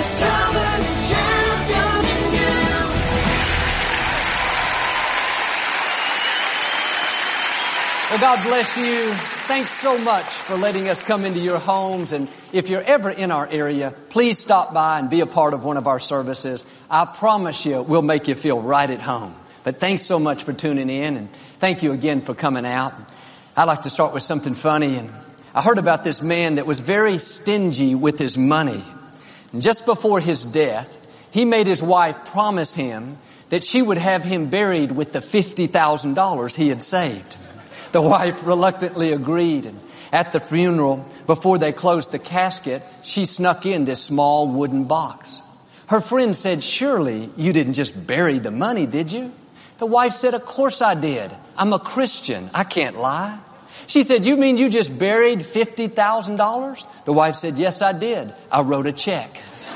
Well, God bless you. Thanks so much for letting us come into your homes. And if you're ever in our area, please stop by and be a part of one of our services. I promise you, we'll make you feel right at home. But thanks so much for tuning in, and thank you again for coming out. I'd like to start with something funny. And I heard about this man that was very stingy with his money. And just before his death, he made his wife promise him that she would have him buried with the $50,000 he had saved. The wife reluctantly agreed, and at the funeral, before they closed the casket, she snuck in this small wooden box. Her friend said, "Surely you didn't just bury the money, did you?" The wife said, "Of course I did. I'm a Christian. I can't lie." She said, "You mean you just buried $50,000? The wife said, "Yes, I did. I wrote a check."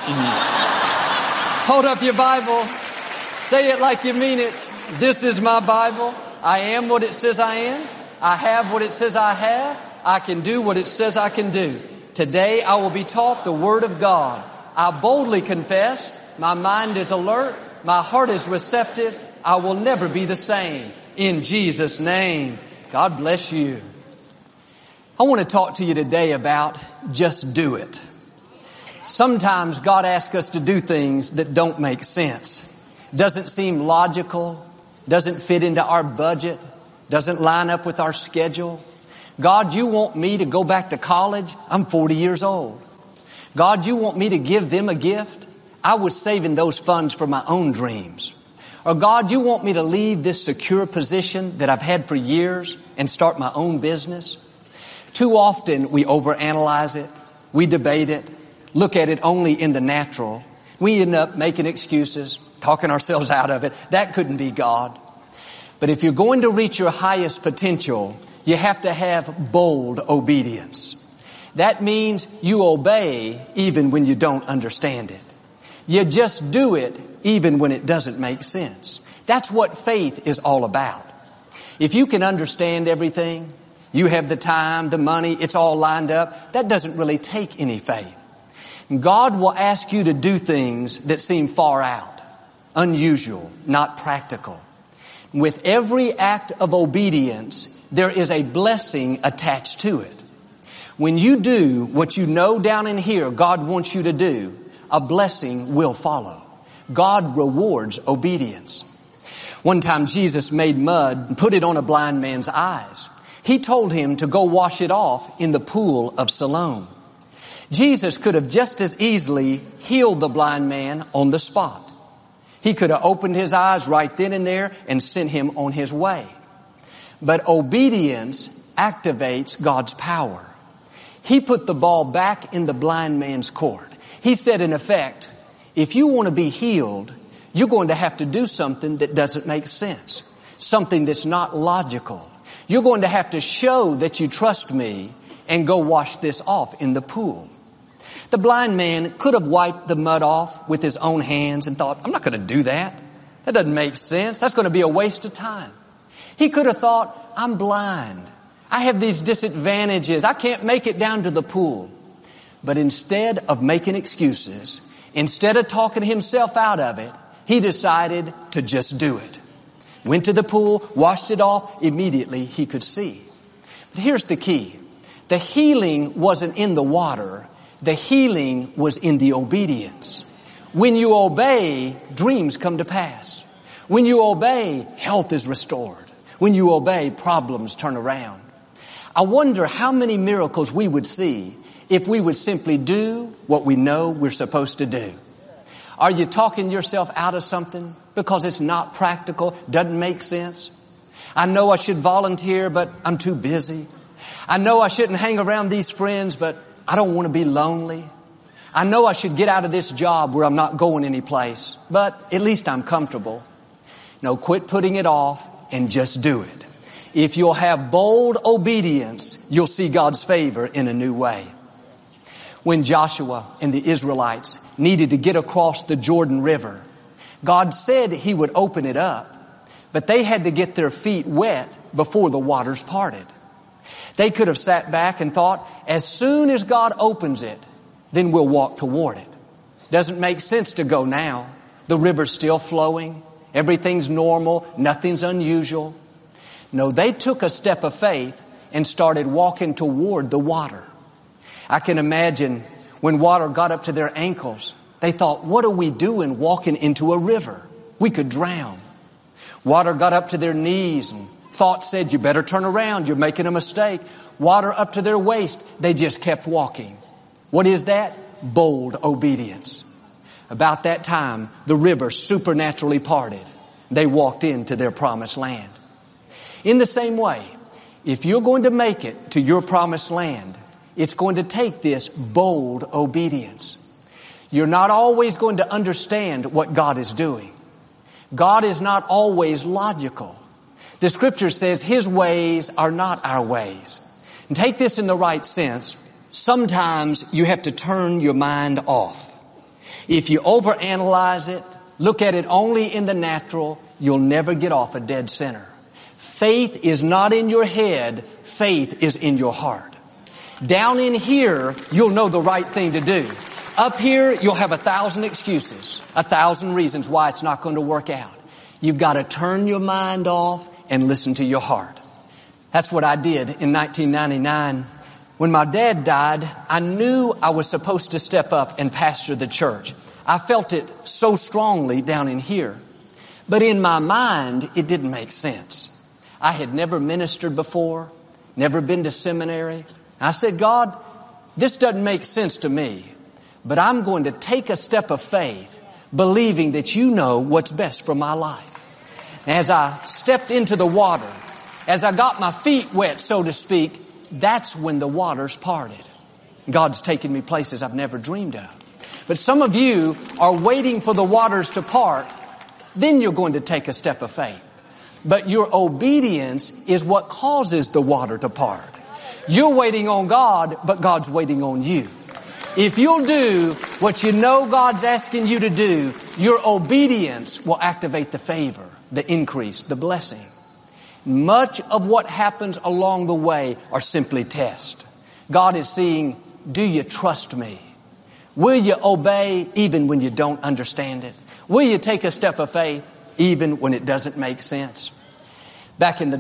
Hold up your Bible. Say it like you mean it. This is my Bible. I am what it says I am. I have what it says I have. I can do what it says I can do. Today I will be taught the Word of God. I boldly confess. My mind is alert. My heart is receptive. I will never be the same. In Jesus' name. God bless you. I want to talk to you today about just do it. Sometimes God asks us to do things that don't make sense. Doesn't seem logical. Doesn't fit into our budget. Doesn't line up with our schedule. God, you want me to go back to college? I'm 40 years old. God, you want me to give them a gift? I was saving those funds for my own dreams. Or God, you want me to leave this secure position that I've had for years and start my own business? Too often we overanalyze it. We debate it. Look at it only in the natural. We end up making excuses, talking ourselves out of it. That couldn't be God. But if you're going to reach your highest potential, you have to have bold obedience. That means you obey even when you don't understand it. You just do it even when it doesn't make sense. That's what faith is all about. If you can understand everything, you have the time, the money, it's all lined up, that doesn't really take any faith. God will ask you to do things that seem far out, unusual, not practical. With every act of obedience, there is a blessing attached to it. When you do what you know down in here God wants you to do, a blessing will follow. God rewards obedience. One time Jesus made mud and put it on a blind man's eyes. He told him to go wash it off in the pool of Siloam. Jesus could have just as easily healed the blind man on the spot. He could have opened his eyes right then and there and sent him on his way. But obedience activates God's power. He put the ball back in the blind man's court. He said, in effect, if you want to be healed, you're going to have to do something that doesn't make sense. Something that's not logical. You're going to have to show that you trust me and go wash this off in the pool. The blind man could have wiped the mud off with his own hands and thought, I'm not going to do that. That doesn't make sense. That's going to be a waste of time. He could have thought, I'm blind. I have these disadvantages. I can't make it down to the pool. But instead of making excuses, instead of talking himself out of it, he decided to just do it. Went to the pool, washed it off. Immediately he could see. But here's the key. The healing wasn't in the water. The healing was in the obedience. When you obey, dreams come to pass. When you obey, health is restored. When you obey, problems turn around. I wonder how many miracles we would see if we would simply do what we know we're supposed to do. Are you talking yourself out of something because it's not practical, doesn't make sense? I know I should volunteer, but I'm too busy. I know I shouldn't hang around these friends, but I don't want to be lonely. I know I should get out of this job where I'm not going anyplace, but at least I'm comfortable. No, quit putting it off and just do it. If you'll have bold obedience, you'll see God's favor in a new way. When Joshua and the Israelites needed to get across the Jordan River, God said He would open it up, but they had to get their feet wet before the waters parted. They could have sat back and thought, as soon as God opens it, then we'll walk toward it. Doesn't make sense to go now. The river's still flowing. Everything's normal. Nothing's unusual. No, they took a step of faith and started walking toward the water. I can imagine when water got up to their ankles, they thought, what are we doing walking into a river? We could drown. Water got up to their knees and thought said, you better turn around. You're making a mistake. Water up to their waist. They just kept walking. What is that? Bold obedience. About that time, the river supernaturally parted. They walked into their promised land. In the same way, if you're going to make it to your promised land, it's going to take this bold obedience. You're not always going to understand what God is doing. God is not always logical. The Scripture says His ways are not our ways. And take this in the right sense. Sometimes you have to turn your mind off. If you overanalyze it, look at it only in the natural, you'll never get off a dead center. Faith is not in your head, faith is in your heart. Down in here, you'll know the right thing to do. Up here, you'll have 1,000 excuses, 1,000 reasons why it's not going to work out. You've got to turn your mind off and listen to your heart. That's what I did in 1999. When my dad died, I knew I was supposed to step up and pastor the church. I felt it so strongly down in here. But in my mind, it didn't make sense. I had never ministered before, never been to seminary. I said, God, this doesn't make sense to me, but I'm going to take a step of faith, believing that you know what's best for my life. As I stepped into the water, as I got my feet wet, so to speak, that's when the waters parted. God's taken me places I've never dreamed of. But some of you are waiting for the waters to part, then you're going to take a step of faith. But your obedience is what causes the water to part. You're waiting on God, but God's waiting on you. If you'll do what you know God's asking you to do, your obedience will activate the favor, the increase, the blessing. Much of what happens along the way are simply tests. God is saying, do you trust me? Will you obey even when you don't understand it? Will you take a step of faith even when it doesn't make sense? Back in the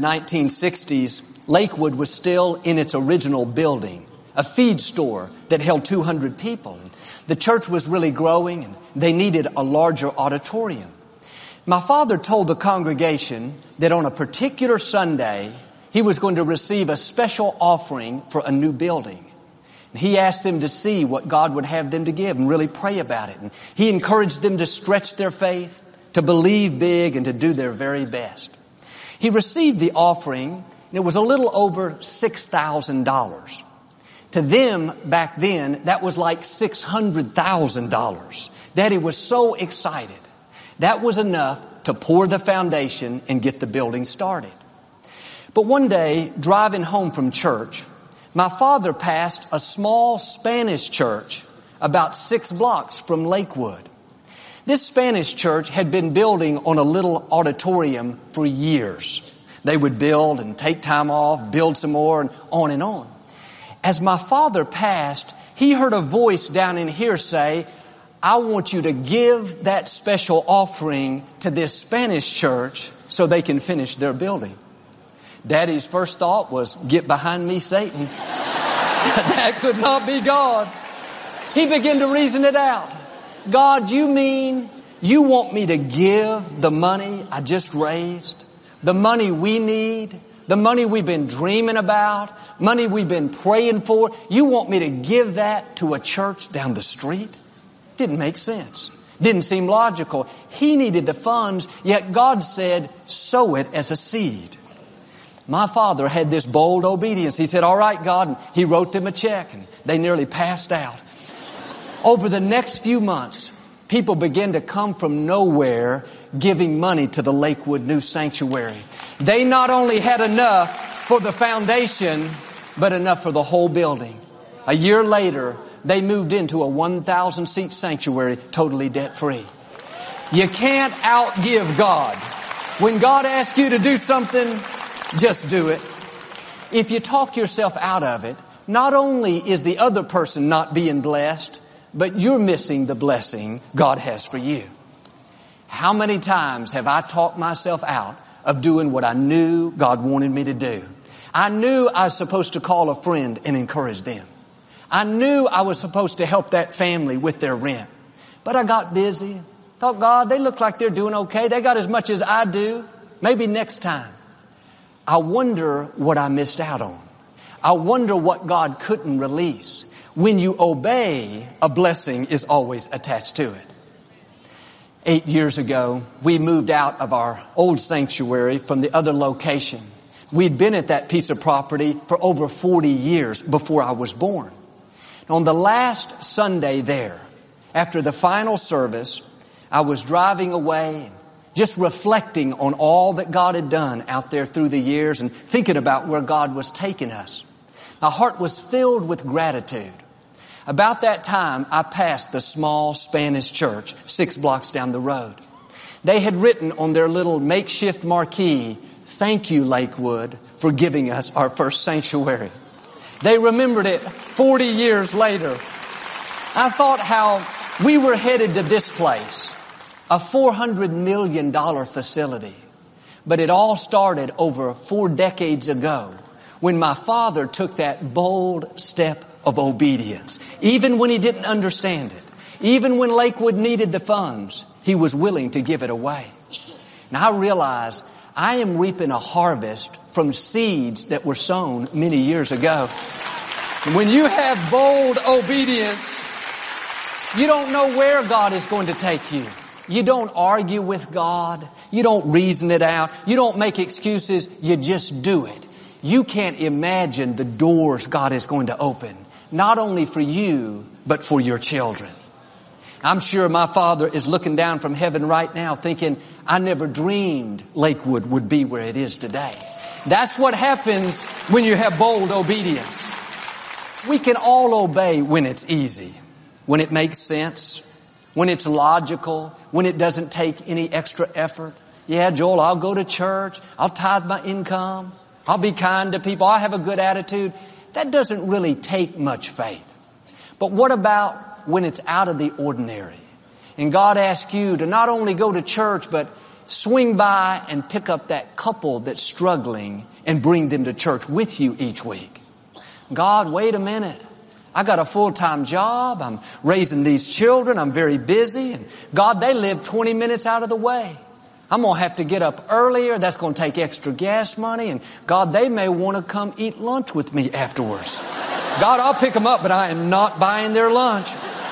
1960s, Lakewood was still in its original building, a feed store that held 200 people. The church was really growing and they needed a larger auditorium. My father told the congregation that on a particular Sunday, he was going to receive a special offering for a new building. He asked them to see what God would have them to give and really pray about it. And he encouraged them to stretch their faith, to believe big, and to do their very best. He received the offering, and it was a little over $6,000. To them, back then, that was like $600,000. Daddy was so excited. That was enough to pour the foundation and get the building started. But one day, driving home from church, my father passed a small Spanish church about 6 blocks from Lakewood. This Spanish church had been building on a little auditorium for years. They would build and take time off, build some more, and on and on. As my father passed, he heard a voice down in here say, I want you to give that special offering to this Spanish church so they can finish their building. Daddy's first thought was, get behind me, Satan. That could not be God. He began to reason it out. God, you mean you want me to give the money I just raised? The money we need? The money we've been dreaming about? Money we've been praying for? You want me to give that to a church down the street? Didn't make sense. Didn't seem logical. He needed the funds, yet God said, sow it as a seed. My father had this bold obedience. He said, all right, God. And he wrote them a check and they nearly passed out. Over the next few months, people began to come from nowhere giving money to the Lakewood New Sanctuary. They not only had enough for the foundation, but enough for the whole building. A year later, they moved into a 1,000-seat sanctuary, totally debt-free. You can't outgive God. When God asks you to do something, just do it. If you talk yourself out of it, not only is the other person not being blessed, but you're missing the blessing God has for you. How many times have I talked myself out of doing what I knew God wanted me to do? I knew I was supposed to call a friend and encourage them. I knew I was supposed to help that family with their rent. But I got busy. Thought, God, they look like they're doing okay. They got as much as I do. Maybe next time. I wonder what I missed out on. I wonder what God couldn't release. When you obey, a blessing is always attached to it. 8 years ago, we moved out of our old sanctuary from the other location. We'd been at that piece of property for over 40 years before I was born. On the last Sunday there, after the final service, I was driving away, just reflecting on all that God had done out there through the years and thinking about where God was taking us. My heart was filled with gratitude. About that time, I passed the small Spanish church 6 blocks down the road. They had written on their little makeshift marquee, "Thank you, Lakewood, for giving us our first sanctuary." They remembered it 40 years later. I thought how we were headed to this place, a $400 million facility. But it all started over 4 decades ago when my father took that bold step of obedience. Even when he didn't understand it, even when Lakewood needed the funds, he was willing to give it away. Now I realize I am reaping a harvest from seeds that were sown many years ago. And when you have bold obedience, you don't know where God is going to take you. You don't argue with God. You don't reason it out. You don't make excuses. You just do it. You can't imagine the doors God is going to open, not only for you, but for your children. I'm sure my Father is looking down from heaven right now thinking, I never dreamed Lakewood would be where it is today. That's what happens when you have bold obedience. We can all obey when it's easy, when it makes sense, when it's logical, when it doesn't take any extra effort. Yeah, Joel, I'll go to church. I'll tithe my income. I'll be kind to people. I'll have a good attitude. That doesn't really take much faith. But what about when it's out of the ordinary? And God asks you to not only go to church, but swing by and pick up that couple that's struggling and bring them to church with you each week. God, wait a minute. I got a full-time job. I'm raising these children. I'm very busy. And God, they live 20 minutes out of the way. I'm going to have to get up earlier. That's going to take extra gas money. And God, they may want to come eat lunch with me afterwards. God, I'll pick them up, but I am not buying their lunch.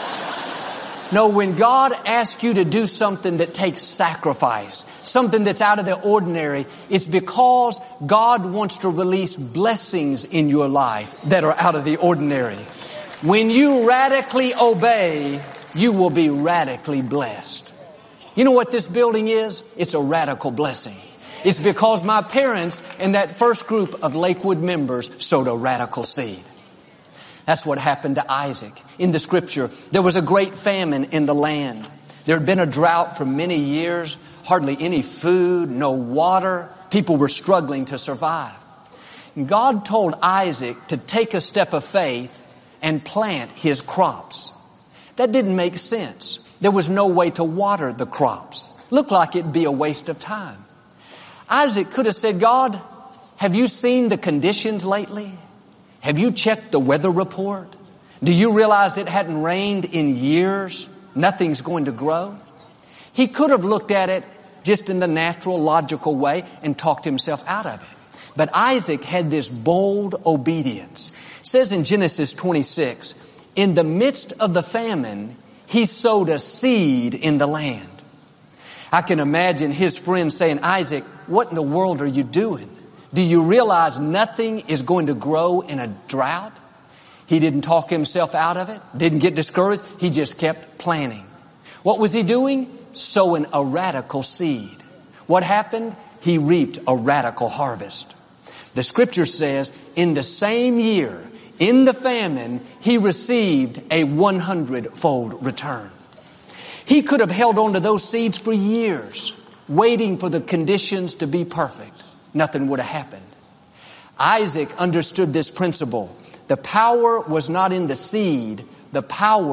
No, when God asks you to do something that takes sacrifice, something that's out of the ordinary, it's because God wants to release blessings in your life that are out of the ordinary. When you radically obey, you will be radically blessed. You know what this building is? It's a radical blessing. It's because my parents and that first group of Lakewood members sowed a radical seed. That's what happened to Isaac. In the scripture, there was a great famine in the land. There had been a drought for many years, hardly any food, no water. People were struggling to survive. And God told Isaac to take a step of faith and plant his crops. That didn't make sense. There was no way to water the crops. Looked like it'd be a waste of time. Isaac could have said, God, have you seen the conditions lately? Have you checked the weather report? Do you realize it hadn't rained in years? Nothing's going to grow. He could have looked at it just in the natural, logical way and talked himself out of it. But Isaac had this bold obedience. It says in Genesis 26, in the midst of the famine, he sowed a seed in the land. I can imagine his friends saying, Isaac, what in the world are you doing? Do you realize nothing is going to grow in a drought? He didn't talk himself out of it, didn't get discouraged. He just kept planting. What was he doing? Sowing a radical seed. What happened? He reaped a radical harvest. The scripture says, in the same year, in the famine, he received a 100-fold return. He could have held on to those seeds for years, waiting for the conditions to be perfect. Nothing would have happened. Isaac understood this principle. The power was not in the seed. The power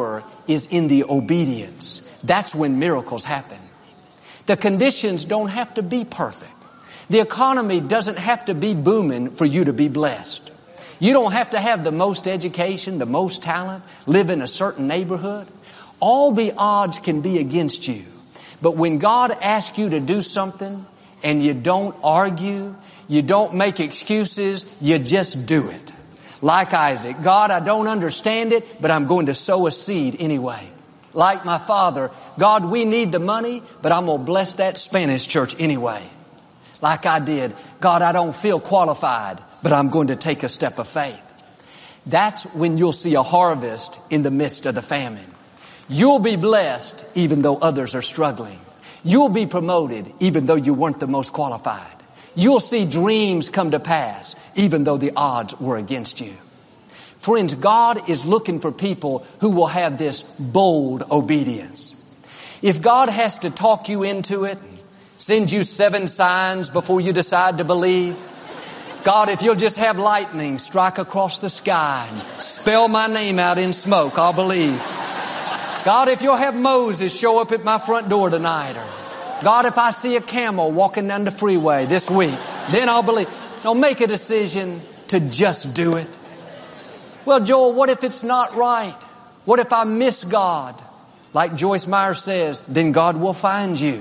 is in the obedience. That's when miracles happen. The conditions don't have to be perfect. The economy doesn't have to be booming for you to be blessed. You don't have to have the most education, the most talent, live in a certain neighborhood. All the odds can be against you. But when God asks you to do something and you don't argue, you don't make excuses, you just do it. Like Isaac, God, I don't understand it, but I'm going to sow a seed anyway. Like my father, God, we need the money, but I'm going to bless that Spanish church anyway. Like I did, God, I don't feel qualified, but I'm going to take a step of faith. That's when you'll see a harvest in the midst of the famine. You'll be blessed even though others are struggling. You'll be promoted even though you weren't the most qualified. You'll see dreams come to pass even though the odds were against you. Friends, God is looking for people who will have this bold obedience. If God has to talk you into it, send you 7 signs before you decide to believe. God, if you'll just have lightning strike across the sky and spell my name out in smoke, I'll believe. God, if you'll have Moses show up at my front door tonight, or God, if I see a camel walking down the freeway this week, then I'll believe. No, make a decision to just do it. Well, Joel, what if it's not right? What if I miss God? Like Joyce Meyer says, then God will find you.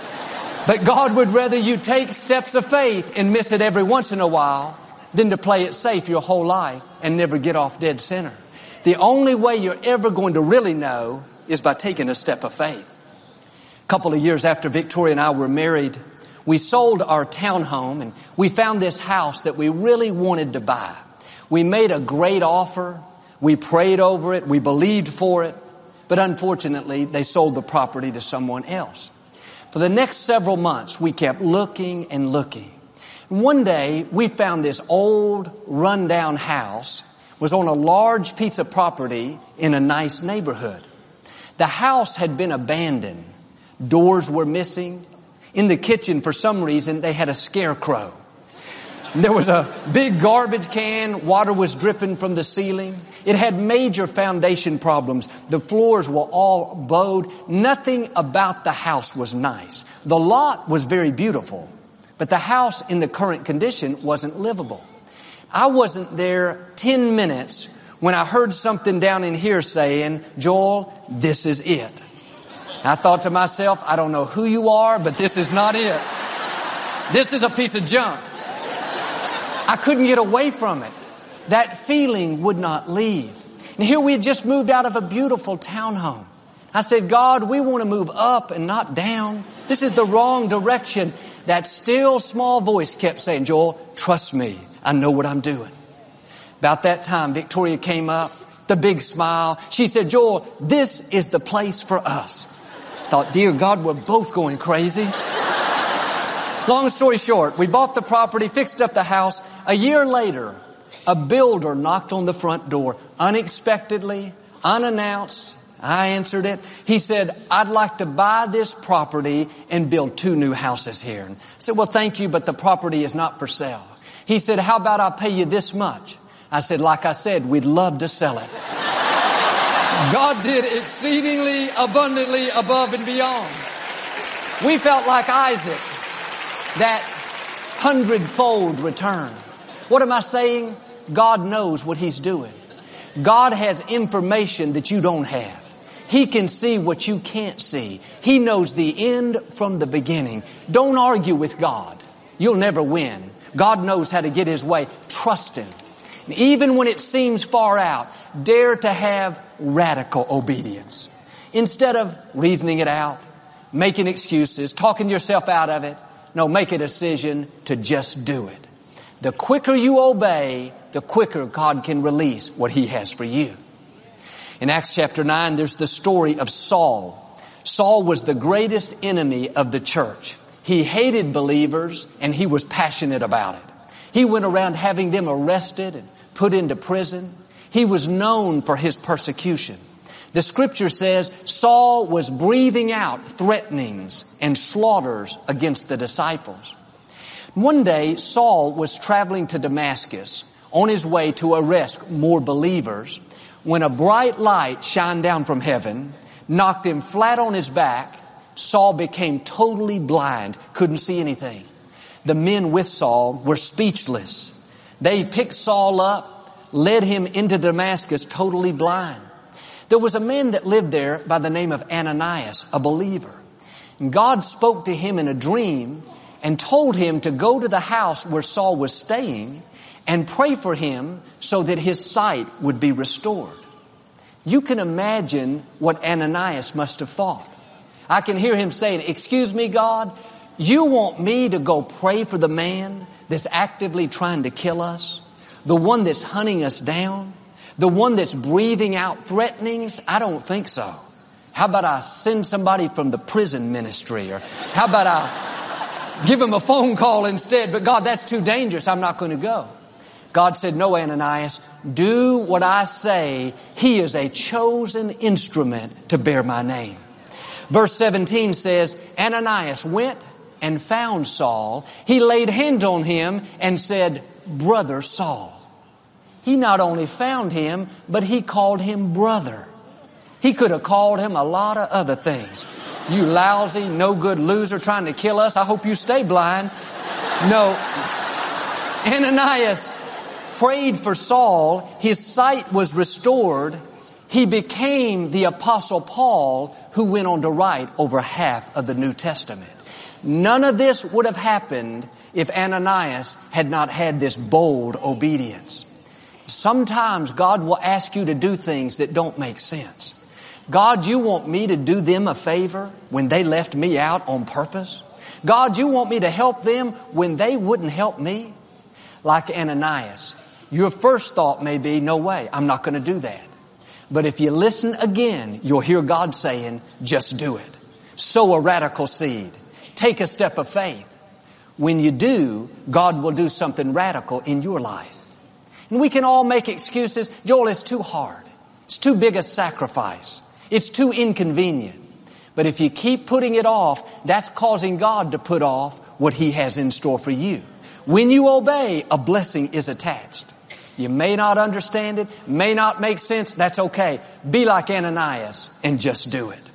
But God would rather you take steps of faith and miss it every once in a while than to play it safe your whole life and never get off dead center. The only way you're ever going to really know is by taking a step of faith. A couple of years after Victoria and I were married, we sold our townhome and we found this house that we really wanted to buy. We made a great offer. We prayed over it. We believed for it. But unfortunately, they sold the property to someone else. For the next several months, we kept looking and looking. One day, we found this old, rundown house. It was on a large piece of property in a nice neighborhood. The house had been abandoned. Doors were missing. In the kitchen, for some reason, they had a scarecrow. There was a big garbage can. Water was dripping from the ceiling. It had major foundation problems. The floors were all bowed. Nothing about the house was nice. The lot was very beautiful, but the house in the current condition wasn't livable. I wasn't there 10 minutes when I heard something down in here saying, Joel, this is it. I thought to myself, I don't know who you are, but this is not it. This is a piece of junk. I couldn't get away from it. That feeling would not leave. And here we had just moved out of a beautiful townhome. I said, God, we want to move up and not down. This is the wrong direction. That still small voice kept saying, Joel, trust me. I know what I'm doing. About that time, Victoria came up, the big smile. She said, Joel, this is the place for us. I thought, dear God, we're both going crazy. Long story short, we bought the property, fixed up the house. A year later, a builder knocked on the front door unexpectedly, unannounced. I answered it. He said, I'd like to buy this property and build 2 new houses here. I said, well, thank you, but the property is not for sale. He said, how about I pay you this much? I said, like I said, we'd love to sell it. God did exceedingly abundantly above and beyond. We felt like Isaac, that 100-fold return. What am I saying? God knows what He's doing. God has information that you don't have. He can see what you can't see. He knows the end from the beginning. Don't argue with God. You'll never win. God knows how to get His way. Trust Him. And even when it seems far out, dare to have radical obedience. Instead of reasoning it out, making excuses, talking yourself out of it, no, make a decision to just do it. The quicker you obey, the quicker God can release what He has for you. In Acts chapter 9, there's the story of Saul. Saul was the greatest enemy of the church. He hated believers and he was passionate about it. He went around having them arrested and put into prison. He was known for his persecution. The scripture says Saul was breathing out threatenings and slaughters against the disciples. One day, Saul was traveling to Damascus on his way to arrest more believers when a bright light shined down from heaven, knocked him flat on his back, Saul became totally blind, couldn't see anything. The men with Saul were speechless. They picked Saul up, led him into Damascus totally blind. There was a man that lived there by the name of Ananias, a believer. And God spoke to him in a dream and told him to go to the house where Saul was staying and pray for him so that his sight would be restored. You can imagine what Ananias must have thought. I can hear him saying, "Excuse me, God, you want me to go pray for the man that's actively trying to kill us? The one that's hunting us down? The one that's breathing out threatenings? I don't think so. How about I send somebody from the prison ministry? Or how about I give him a phone call instead? But God, that's too dangerous. I'm not going to go." God said, "No, Ananias, do what I say. He is a chosen instrument to bear my name." Verse 17 says, Ananias went and found Saul. He laid hands on him and said, "Brother Saul." He not only found him, but he called him brother. He could have called him a lot of other things. "You lousy, no good loser trying to kill us. I hope you stay blind." No. Ananias prayed for Saul. His sight was restored. He became the Apostle Paul, who went on to write over half of the New Testament. None of this would have happened if Ananias had not had this bold obedience. Sometimes God will ask you to do things that don't make sense. God, you want me to do them a favor when they left me out on purpose? God, you want me to help them when they wouldn't help me? Like Ananias, your first thought may be, "No way, I'm not going to do that." But if you listen again, you'll hear God saying, "Just do it. Sow a radical seed. Take a step of faith." When you do, God will do something radical in your life. And we can all make excuses. "Joel, it's too hard. It's too big a sacrifice. It's too inconvenient." But if you keep putting it off, that's causing God to put off what He has in store for you. When you obey, a blessing is attached. You may not understand it, may not make sense. That's okay. Be like Ananias and just do it.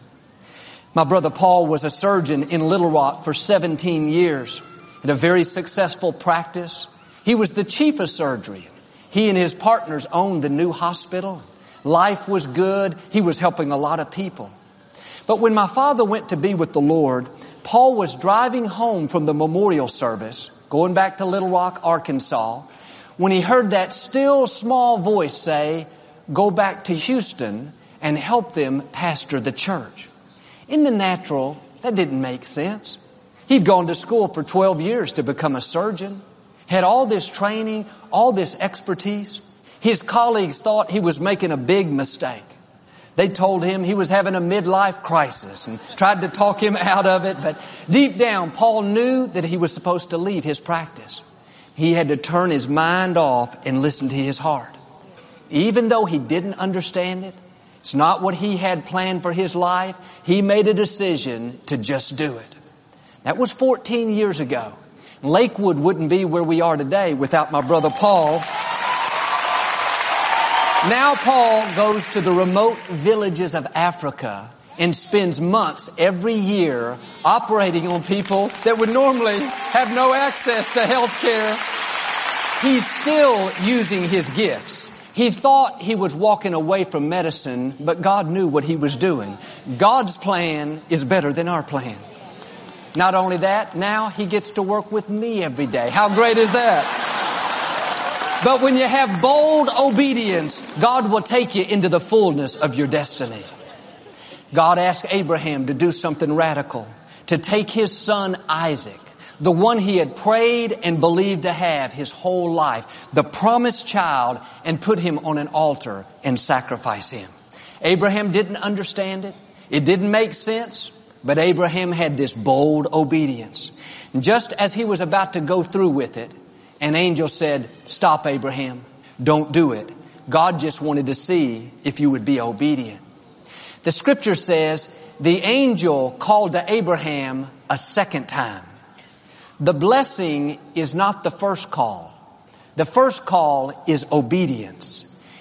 My brother Paul was a surgeon in Little Rock for 17 years. Had a very successful practice. He was the chief of surgery. He and his partners owned the new hospital. Life was good. He was helping a lot of people. But when my father went to be with the Lord, Paul was driving home from the memorial service, going back to Little Rock, Arkansas, when he heard that still small voice say, "Go back to Houston and help them pastor the church." In the natural, that didn't make sense. He'd gone to school for 12 years to become a surgeon, had all this training, all this expertise. His colleagues thought he was making a big mistake. They told him he was having a midlife crisis and tried to talk him out of it. But deep down, Paul knew that he was supposed to leave his practice. He had to turn his mind off and listen to his heart. Even though he didn't understand it, it's not what he had planned for his life, he made a decision to just do it. That was 14 years ago. Lakewood wouldn't be where we are today without my brother Paul. Now Paul goes to the remote villages of Africa and spends months every year operating on people that would normally have no access to health care. He's still using his gifts. He thought he was walking away from medicine, but God knew what He was doing. God's plan is better than our plan. Not only that, now He gets to work with me every day. How great is that? But when you have bold obedience, God will take you into the fullness of your destiny. God asked Abraham to do something radical, to take his son Isaac, the one he had prayed and believed to have his whole life, the promised child, and put him on an altar and sacrifice him. Abraham didn't understand it. It didn't make sense, but Abraham had this bold obedience. And just as he was about to go through with it, an angel said, "Stop, Abraham. Don't do it. God just wanted to see if you would be obedient." The scripture says the angel called to Abraham a second time. The blessing is not the first call. The first call is obedience.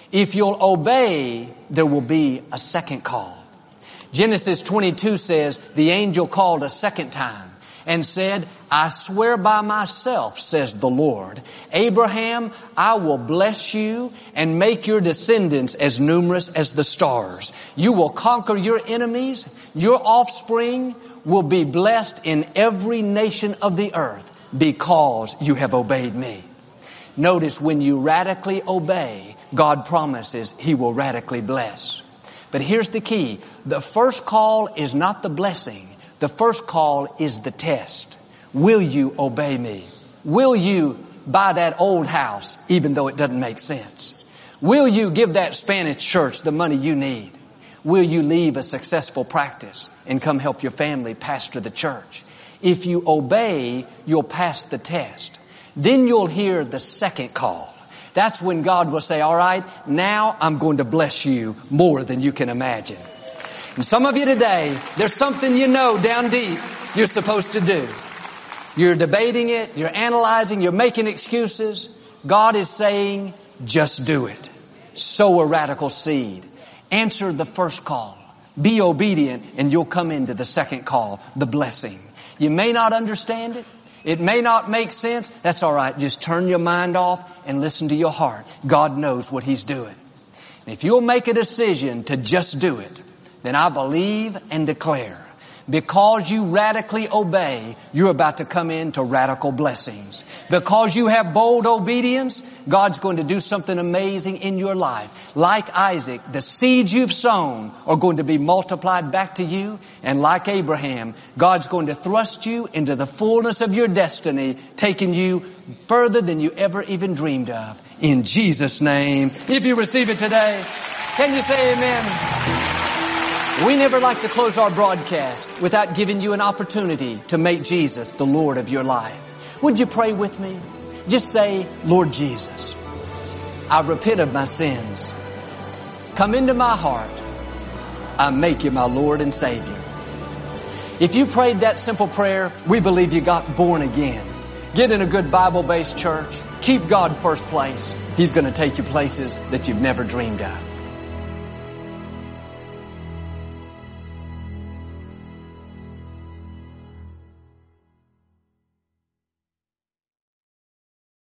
If you'll obey, there will be a second call. Genesis 22 says, the angel called a second time and said, I swear by myself, says the Lord, Abraham, I will bless you and make your descendants as numerous as the stars. You will conquer your enemies. Your offspring will be blessed in every nation of the earth because you have obeyed me. Notice when you radically obey, God promises He will radically bless. But here's the key. The first call is not the blessing. The first call is the test. Will you obey me? Will you buy that old house even though it doesn't make sense? Will you give that Spanish church the money you need? Will you leave a successful practice and come help your family pastor the church? If you obey, you'll pass the test. Then you'll hear the second call. That's when God will say, all right, now I'm going to bless you more than you can imagine. And some of you today, there's something you know down deep you're supposed to do. You're debating it, you're analyzing, you're making excuses. God is saying, just do it. Sow a radical seed. Answer the first call. Be obedient and you'll come into the second call, the blessing. You may not understand it. It may not make sense. That's all right. Just turn your mind off and listen to your heart. God knows what He's doing. And if you'll make a decision to just do it, then I believe and declare, because you radically obey, you're about to come into radical blessings. Because you have bold obedience, God's going to do something amazing in your life. Like Isaac, the seeds you've sown are going to be multiplied back to you. And like Abraham, God's going to thrust you into the fullness of your destiny, taking you further than you ever even dreamed of. In Jesus' name, if you receive it today, can you say amen? We never like to close our broadcast without giving you an opportunity to make Jesus the Lord of your life. Would you pray with me? Just say, Lord Jesus, I repent of my sins. Come into my heart. I make you my Lord and Savior. If you prayed that simple prayer, we believe you got born again. Get in a good Bible-based church. Keep God first place. He's going to take you places that you've never dreamed of.